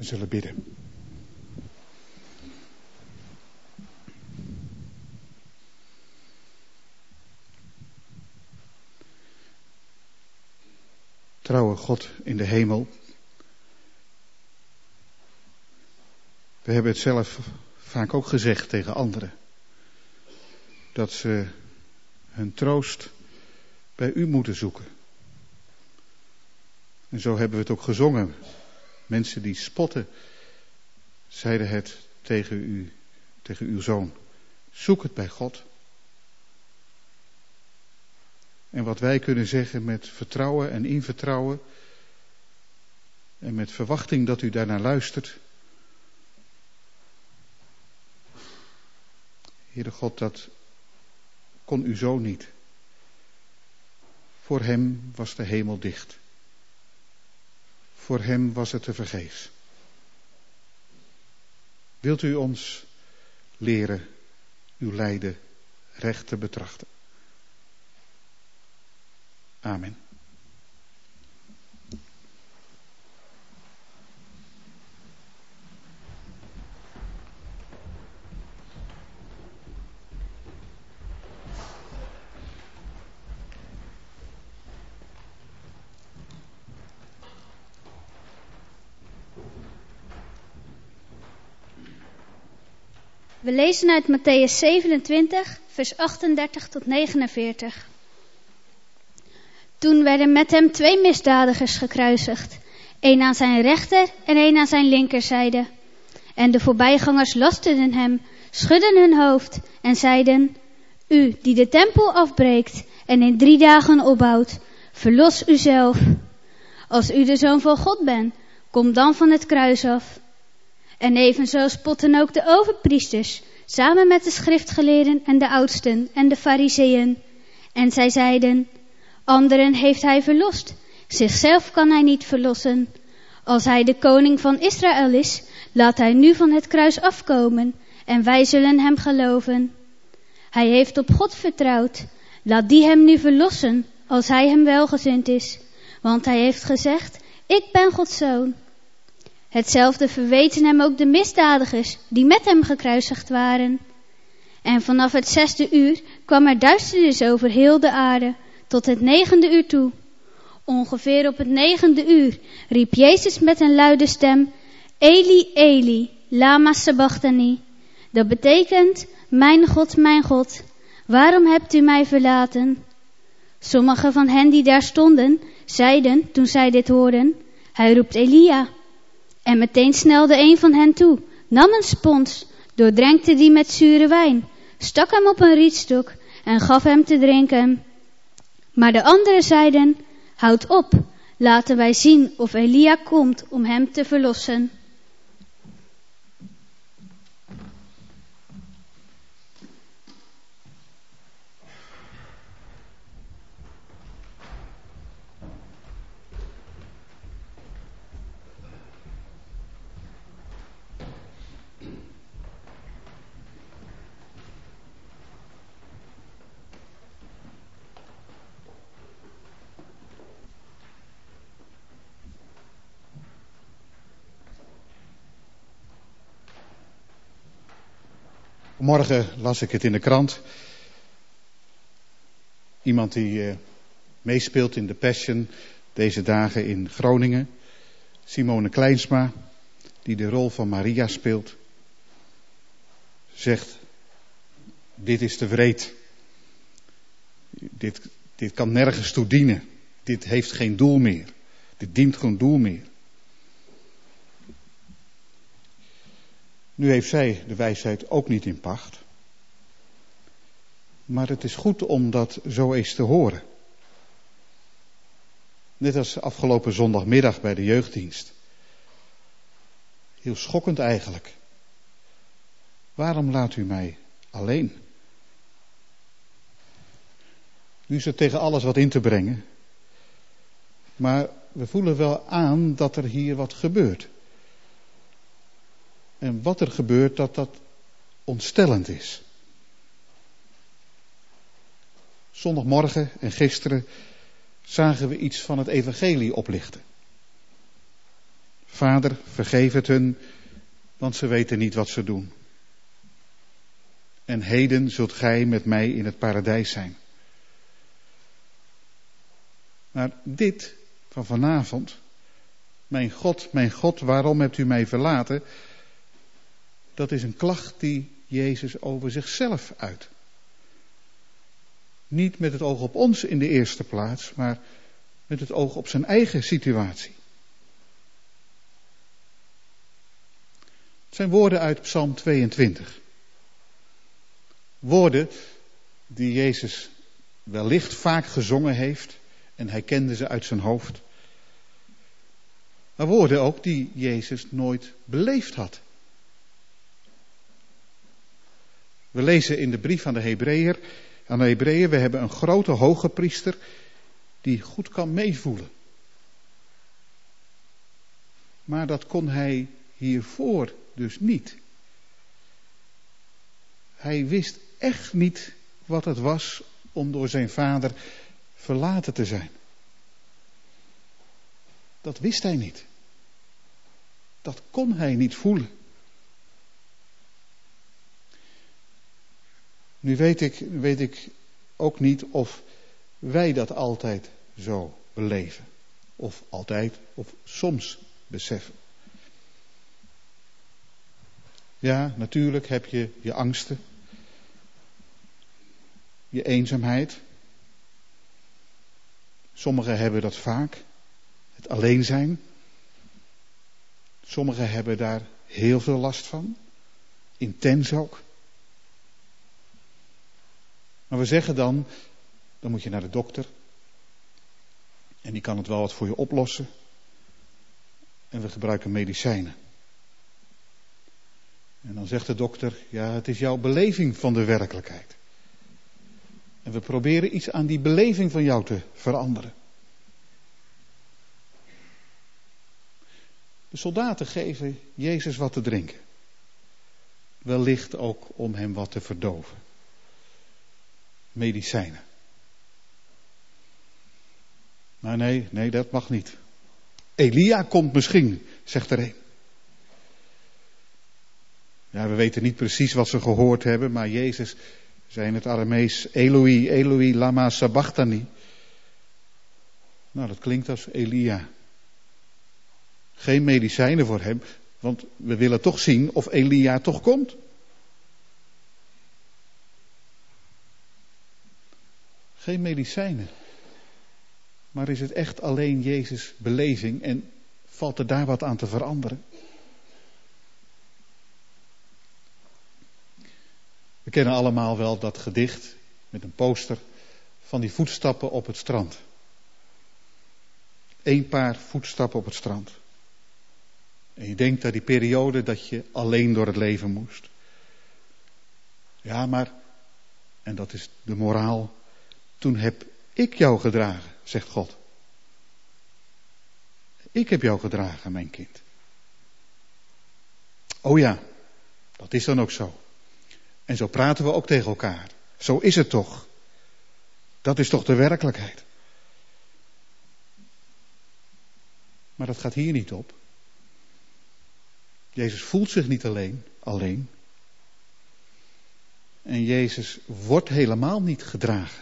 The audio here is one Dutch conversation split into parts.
We zullen bidden. Trouwe God in de hemel. We hebben het zelf vaak ook gezegd tegen anderen. Dat ze hun troost bij u moeten zoeken. En zo hebben we het ook gezongen. Mensen die spotten, zeiden het tegen uw zoon. Zoek het bij God. En wat wij kunnen zeggen met vertrouwen en in vertrouwen. En met verwachting dat u daarnaar luistert. Heere God, dat kon uw zoon niet. Voor hem was de hemel dicht. Voor hem was het tevergeefs. Wilt u ons leren uw lijden recht te betrachten? Amen. We lezen uit Mattheüs 27, vers 38 tot 49. Toen werden met hem 2 misdadigers gekruisigd, één aan zijn rechter en één aan zijn linkerzijde. En de voorbijgangers lasteden hem, schudden hun hoofd en zeiden: U die de tempel afbreekt en in 3 dagen opbouwt, verlos uzelf. Als u de Zoon van God bent, kom dan van het kruis af. En evenzo spotten ook de overpriesters, samen met de schriftgeleerden en de oudsten en de farizeeën. En zij zeiden: Anderen heeft hij verlost, zichzelf kan hij niet verlossen. Als hij de koning van Israël is, laat hij nu van het kruis afkomen, en wij zullen hem geloven. Hij heeft op God vertrouwd, laat die hem nu verlossen, als hij hem welgezind is. Want hij heeft gezegd: Ik ben Gods zoon. Hetzelfde verweten hem ook de misdadigers die met hem gekruisigd waren. En vanaf het 6e uur kwam er duisternis over heel de aarde, tot het 9e uur toe. Ongeveer op het 9e uur riep Jezus met een luide stem: Eli, Eli, lama sabachthani. Dat betekent: Mijn God, waarom hebt u mij verlaten? Sommigen van hen die daar stonden, zeiden toen zij dit hoorden: Hij roept Elia. En meteen snelde een van hen toe, nam een spons, doordrenkte die met zure wijn, stak hem op een rietstok en gaf hem te drinken. Maar de anderen zeiden: Houd op, laten wij zien of Elia komt om hem te verlossen. Morgen las ik het in de krant. Iemand die meespeelt in de Passion deze dagen in Groningen. Simone Kleinsma, die de rol van Maria speelt, zegt: Dit is te wreed. Dit kan nergens toe dienen. Dit heeft geen doel meer. Dit dient geen doel meer. Nu heeft zij de wijsheid ook niet in pacht. Maar het is goed om dat zo eens te horen. Net als afgelopen zondagmiddag bij de jeugddienst. Heel schokkend eigenlijk. Waarom laat u mij alleen? Nu is er tegen alles wat in te brengen. Maar we voelen wel aan dat er hier wat gebeurt. En wat er gebeurt, dat ontstellend is. Zondagmorgen en gisteren zagen we iets van het evangelie oplichten. Vader, vergeef het hun, want ze weten niet wat ze doen. En heden zult gij met mij in het paradijs zijn. Maar dit van vanavond, mijn God, waarom hebt u mij verlaten? Dat is een klacht die Jezus over zichzelf uit. Niet met het oog op ons in de eerste plaats, maar met het oog op zijn eigen situatie. Het zijn woorden uit Psalm 22. Woorden die Jezus wellicht vaak gezongen heeft en hij kende ze uit zijn hoofd. Maar woorden ook die Jezus nooit beleefd had. We lezen in de brief aan de Hebreeër, we hebben een grote hoge priester die goed kan meevoelen. Maar dat kon hij hiervoor dus niet. Hij wist echt niet wat het was om door zijn vader verlaten te zijn. Dat wist hij niet. Dat kon hij niet voelen. Nu weet ik ook niet of wij dat altijd zo beleven. Of altijd, of soms beseffen. Ja, natuurlijk heb je je angsten. Je eenzaamheid. Sommigen hebben dat vaak. Het alleen zijn. Sommigen hebben daar heel veel last van. Intens ook. Maar we zeggen dan moet je naar de dokter. En die kan het wel wat voor je oplossen. En we gebruiken medicijnen. En dan zegt de dokter, ja, het is jouw beleving van de werkelijkheid. En we proberen iets aan die beleving van jou te veranderen. De soldaten geven Jezus wat te drinken. Wellicht ook om hem wat te verdoven. Medicijnen. Maar nee, dat mag niet. Elia komt misschien, zegt er een. Ja, we weten niet precies wat ze gehoord hebben, maar Jezus zei in het Aramees, Eloi, Eloi, lama sabachthani. Nou, dat klinkt als Elia. Geen medicijnen voor hem, want we willen toch zien of Elia toch komt. Geen medicijnen. Maar is het echt alleen Jezus' beleving en valt er daar wat aan te veranderen? We kennen allemaal wel dat gedicht met een poster van die voetstappen op het strand. 1 paar voetstappen op het strand. En je denkt aan die periode dat je alleen door het leven moest. Ja, maar, en dat is de moraal, toen heb ik jou gedragen, zegt God. Ik heb jou gedragen, mijn kind. Oh ja, dat is dan ook zo. En zo praten we ook tegen elkaar. Zo is het toch. Dat is toch de werkelijkheid. Maar dat gaat hier niet op. Jezus voelt zich niet alleen. En Jezus wordt helemaal niet gedragen.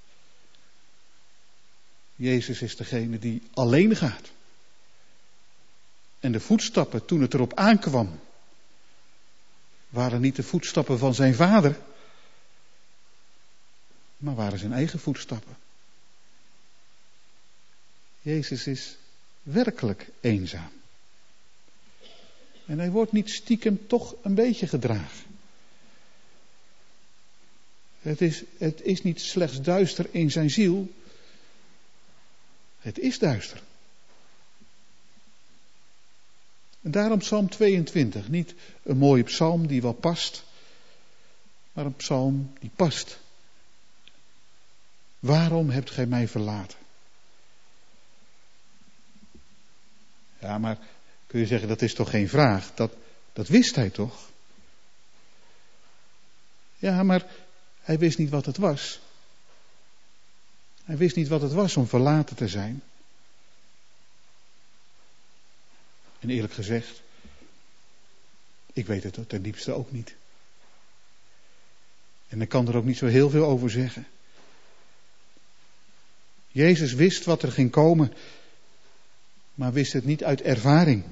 Jezus is degene die alleen gaat. En de voetstappen toen het erop aankwam, waren niet de voetstappen van zijn vader, maar waren zijn eigen voetstappen. Jezus is werkelijk eenzaam. En hij wordt niet stiekem toch een beetje gedragen. Het is niet slechts duister in zijn ziel. Het is duister. En daarom Psalm 22. Niet een mooie psalm die wel past, maar een psalm die past. Waarom hebt gij mij verlaten? Ja, maar kun je zeggen, dat is toch geen vraag? Dat wist hij toch? Ja, maar hij wist niet wat het was. Hij wist niet wat het was om verlaten te zijn. En eerlijk gezegd, ik weet het ten diepste ook niet. En ik kan er ook niet zo heel veel over zeggen. Jezus wist wat er ging komen, maar wist het niet uit ervaring.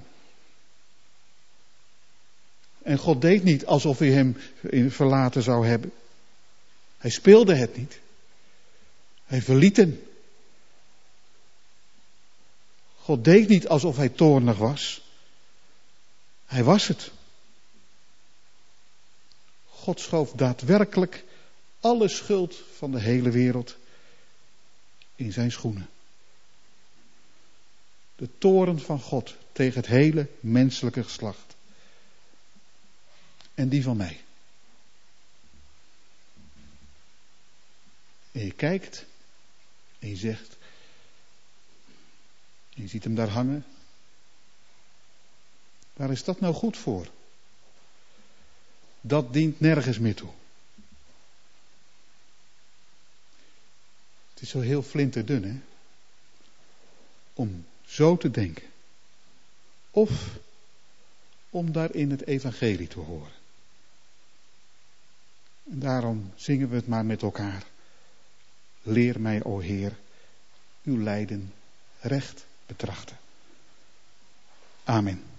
En God deed niet alsof hij hem verlaten zou hebben. Hij speelde het niet. Hij verliet hem. God deed niet alsof hij toornig was. Hij was het. God schoof daadwerkelijk alle schuld van de hele wereld in zijn schoenen. De toorn van God tegen het hele menselijke geslacht. En die van mij. En je kijkt en je zegt, en je ziet hem daar hangen. Waar is dat nou goed voor? Dat dient nergens meer toe. Het is zo heel flinterdun, hè? Om zo te denken. Of om daarin het evangelie te horen. En daarom zingen we het maar met elkaar. Leer mij, o Heer, uw lijden recht betrachten. Amen.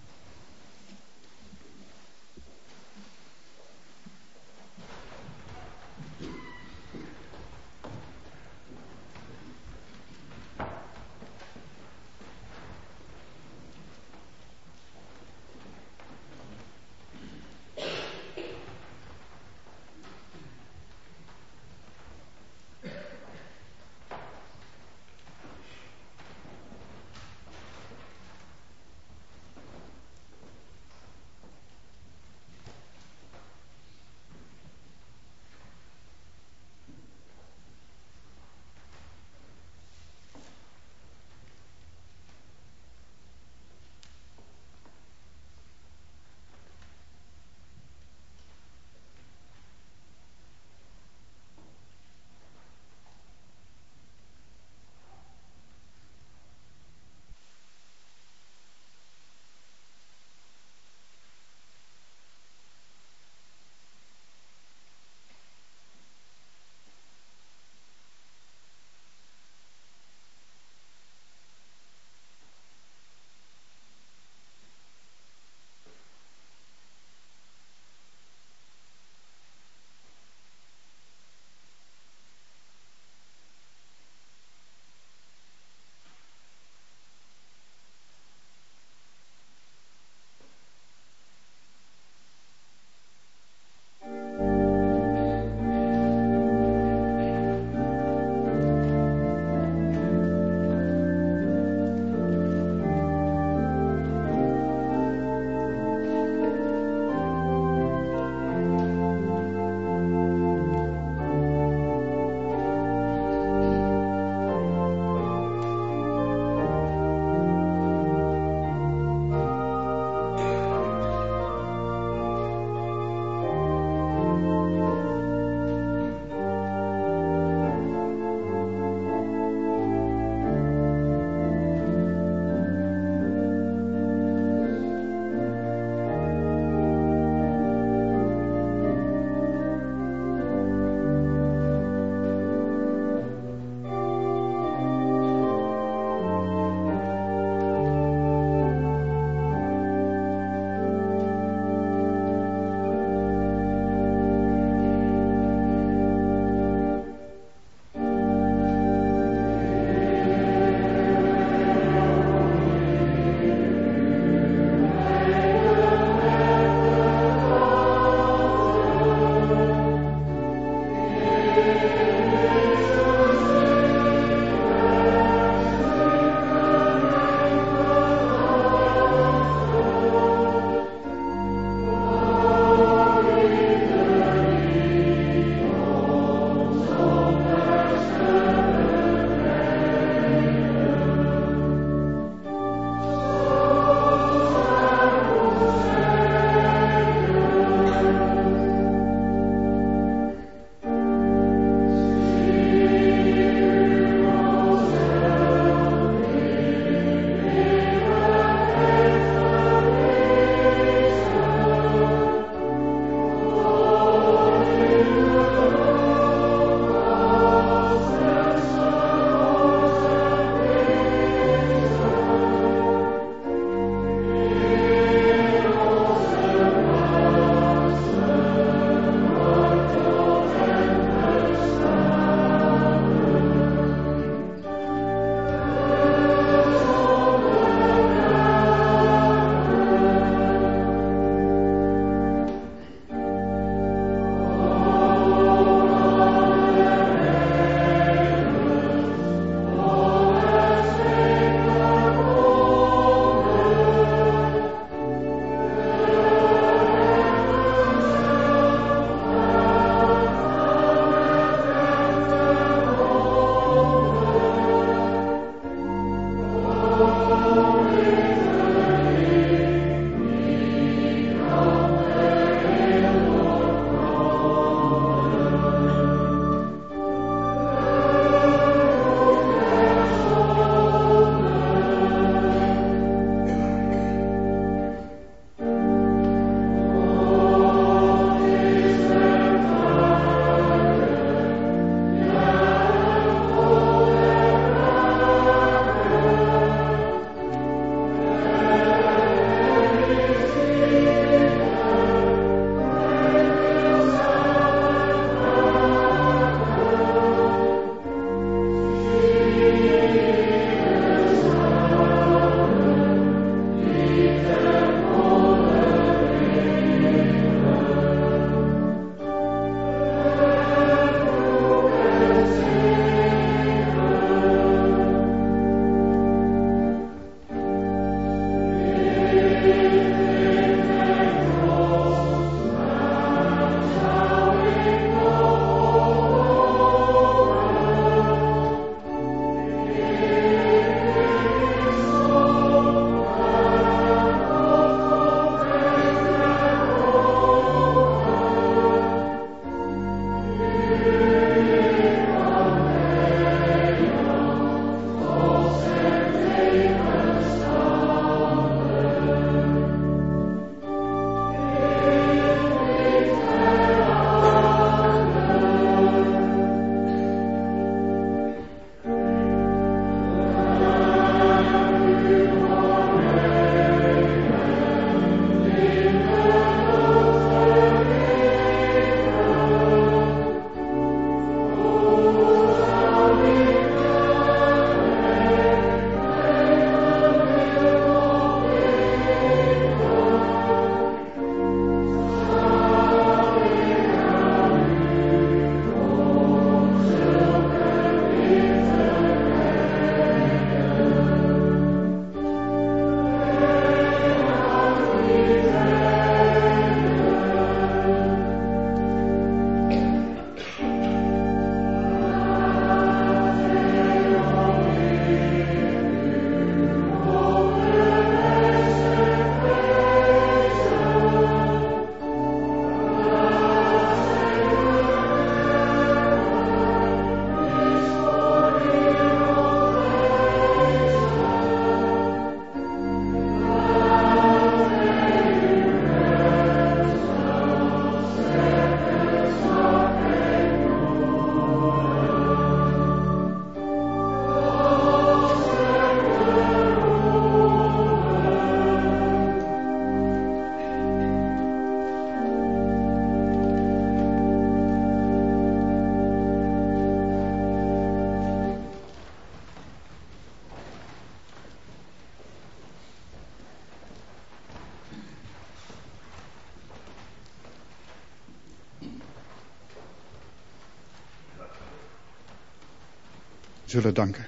zullen danken.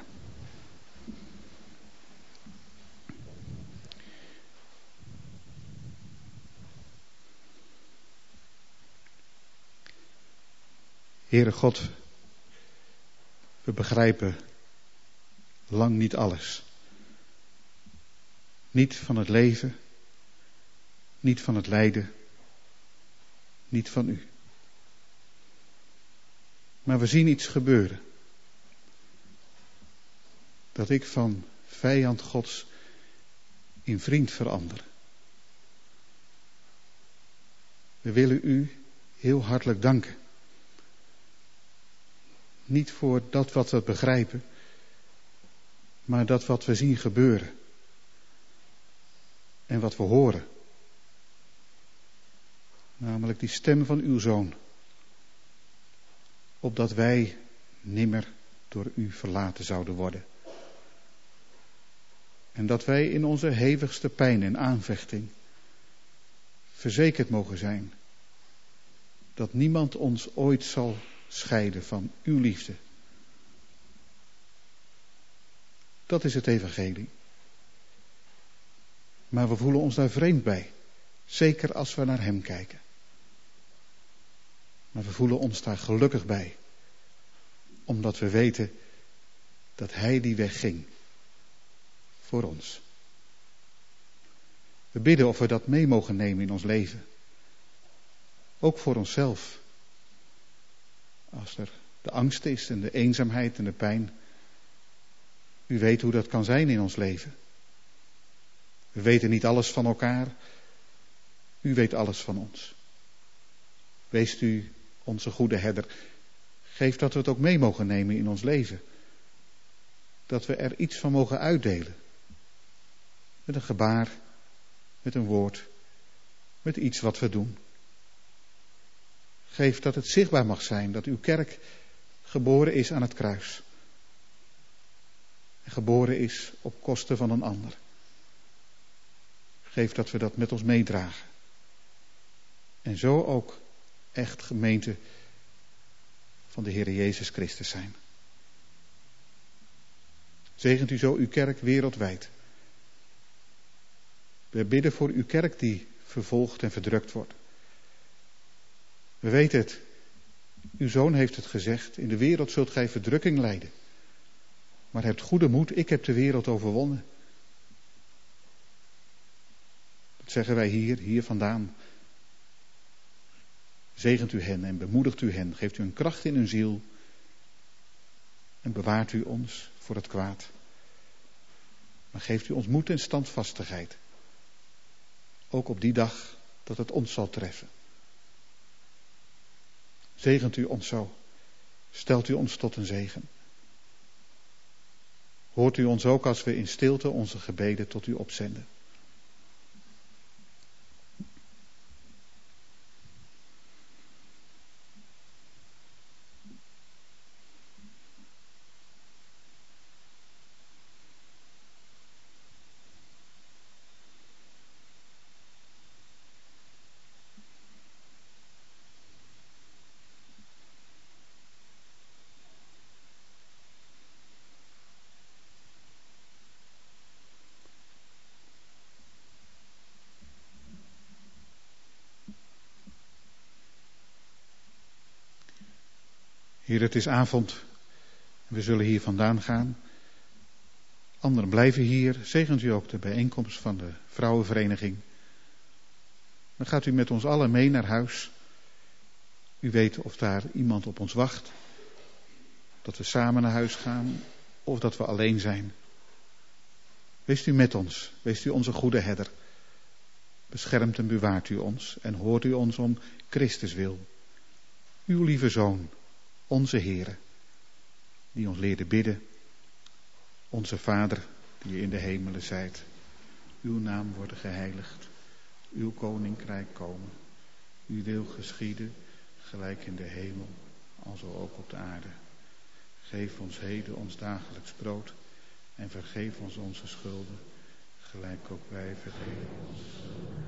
Heere God, we begrijpen lang niet alles. Niet van het leven, niet van het lijden, niet van u. Maar we zien iets gebeuren. Dat ik van vijand Gods in vriend verander. We willen u heel hartelijk danken. Niet voor dat wat we begrijpen, maar dat wat we zien gebeuren. En wat we horen. Namelijk die stem van uw Zoon. Opdat wij nimmer door u verlaten zouden worden. En dat wij in onze hevigste pijn en aanvechting verzekerd mogen zijn. Dat niemand ons ooit zal scheiden van uw liefde. Dat is het evangelie. Maar we voelen ons daar vreemd bij. Zeker als we naar hem kijken. Maar we voelen ons daar gelukkig bij. Omdat we weten dat hij die weg ging. Voor ons. We bidden of we dat mee mogen nemen in ons leven. Ook voor onszelf. Als er de angst is en de eenzaamheid en de pijn. U weet hoe dat kan zijn in ons leven. We weten niet alles van elkaar. U weet alles van ons. Weest u onze goede herder. Geef dat we het ook mee mogen nemen in ons leven. Dat we er iets van mogen uitdelen. Met een gebaar, met een woord, met iets wat we doen. Geef dat het zichtbaar mag zijn dat uw kerk geboren is aan het kruis. En geboren is op kosten van een ander. Geef dat we dat met ons meedragen. En zo ook echt gemeente van de Heere Jezus Christus zijn. Zegent u zo uw kerk wereldwijd. We bidden voor uw kerk die vervolgd en verdrukt wordt. We weten het. Uw Zoon heeft het gezegd. In de wereld zult gij verdrukking lijden. Maar hebt goede moed. Ik heb de wereld overwonnen. Dat zeggen wij hier vandaan. Zegent u hen en bemoedigt u hen. Geeft u een kracht in hun ziel. En bewaart u ons voor het kwaad. Maar geeft u ons moed en standvastigheid. Ook op die dag dat het ons zal treffen. Zegent u ons zo. Stelt u ons tot een zegen. Hoort u ons ook als we in stilte onze gebeden tot u opzenden. Heer, het is avond. We zullen hier vandaan gaan. Anderen blijven hier. Zegent u ook de bijeenkomst van de vrouwenvereniging. Dan gaat u met ons allen mee naar huis. U weet of daar iemand op ons wacht. Dat we samen naar huis gaan. Of dat we alleen zijn. Weest u met ons. Weest u onze goede herder. Beschermt en bewaart u ons. En hoort u ons om Christus wil. Uw lieve Zoon. Onze Heere, die ons leerde bidden. Onze Vader, die in de hemelen zijt. Uw naam worden geheiligd. Uw koninkrijk komen. Uw wil geschieden, gelijk in de hemel, alzo ook op de aarde. Geef ons heden ons dagelijks brood. En vergeef ons onze schulden, gelijk ook wij vergeven onze schulden.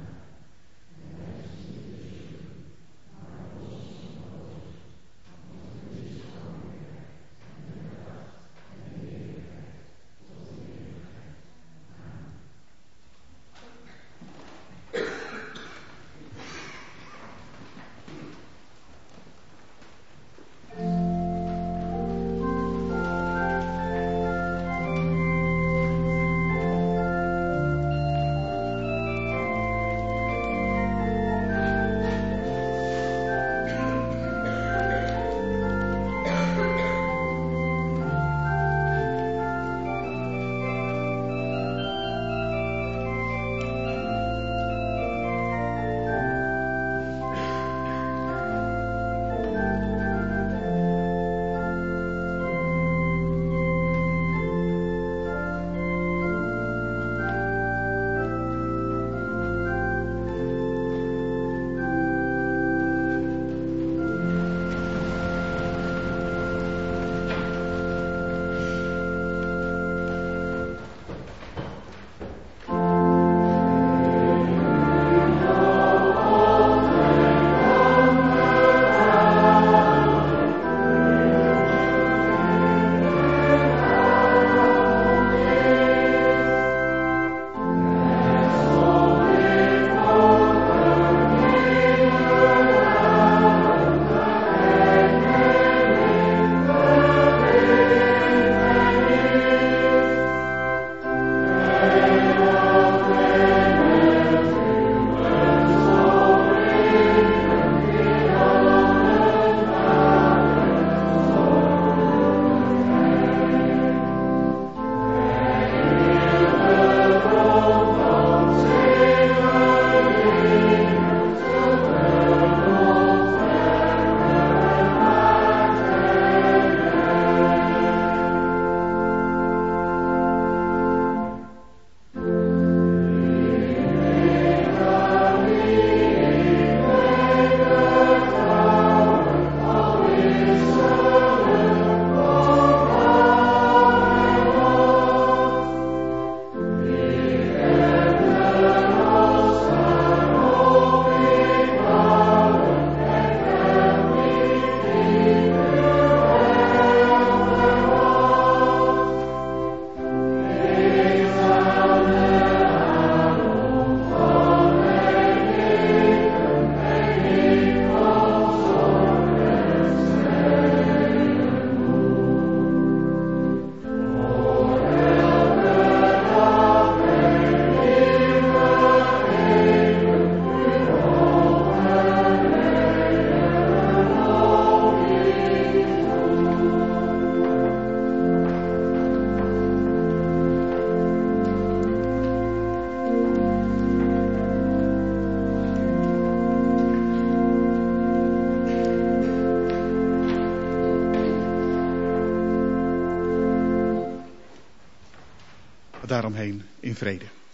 daaromheen in vrede.